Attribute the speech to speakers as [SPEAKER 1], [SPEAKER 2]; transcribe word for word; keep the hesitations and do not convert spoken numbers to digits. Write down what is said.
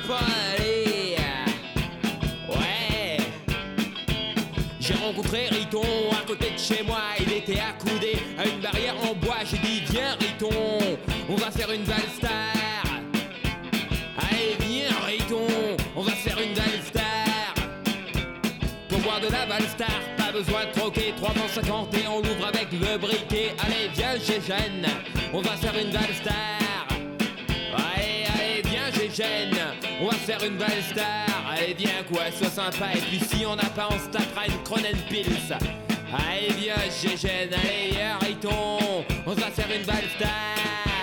[SPEAKER 1] pas aller. Ouais. J'ai rencontré Riton à côté de chez moi. Il était accoudé à une barrière en bois. J'ai dit viens Riton, on va faire une valstar. Allez viens Riton, on va faire une valstar. Pour boire de la valstar, pas besoin de troquer. Trois francs cinquante et on l'ouvre avec le briquet. Allez viens Gégène, on va faire une valstar. Allez, allez viens Gégène, on va faire une valstar. Allez viens quoi, sois sympa. Et puis si on n'a pas, on se tapera une Kronenpils. Allez viens Gégène, allez viens Riton, on va faire une valstar.